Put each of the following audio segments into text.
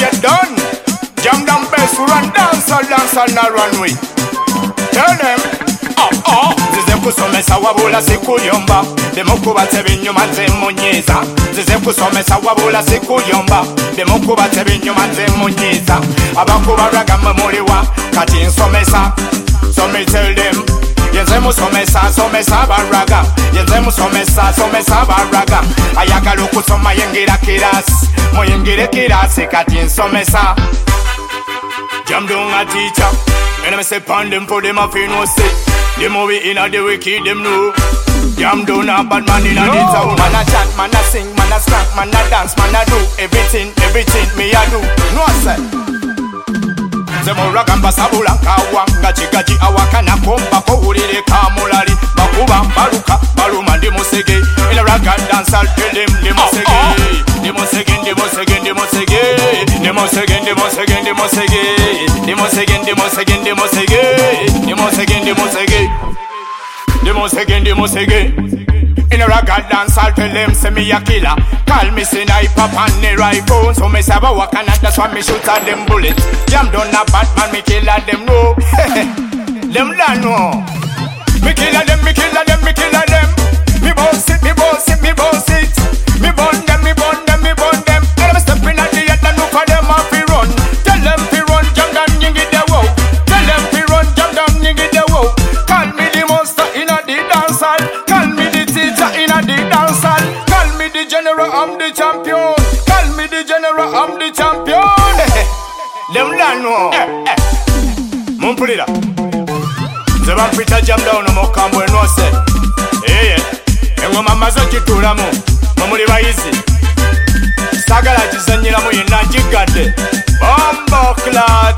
get done. Jam down best, run dance na runway. Tell them, zize kusomesa wabula sikuyomba. Demokuba tebinyuma nzemunyiza. Zize kusomesa wabula sikuyomba. Demokuba tebinyuma nzemunyiza. Abakuba raga memuliwa kati nsomesa. So me tell them, yenze musomesa baraga. Yenze musomesa baraga. Ayagala okusoma yengira kirasi. Muyingire kirasi kati nsomesa. Jam down a teacher, and I say pound them for them a fin no say. The movie in a the wicked them know. Jam down a bad man in a dance. Man a chant, man a sing, man a skank, man a dance, man a do everything me a do. No say. Zemo ragamba sabula kawanga chigaji awakana komba ko ulile kamulali bakuba baruka baruma ndi musege ila raga dance al tell them in a raga dance I'll tell them say me a killer. Call me sniper on the rifle. So me say about Wakanda, that's why me shoot at them bullets. Jam down a Batman, me kill at them no. Them don't know. Me kill at them. Me boss it. Me burn them. Let them step in at the yard and look for them off fi run. Tell them fi run, jam down, you get the wow. Tell them fi run, jam down, you get the wow. Call me the monster in a the dance hall. Call me the teacher in a the dance hall. Call me the general, I'm the champion. Call me the general, I'm the champion. Them don't know. Mumpulira. Zeba mpita jam down no kambo no se. Engoma mazo kitulamu. Mumuli bayizi. Sagala jizanyira mu yina jigadde. Bombo clat.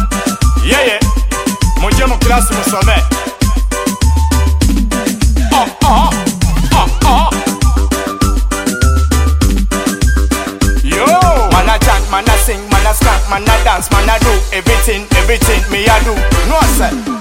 Muje mu class musome. Yo, man a chant, man a sing, man a skank, man a dance, man a do everything me a do. No say.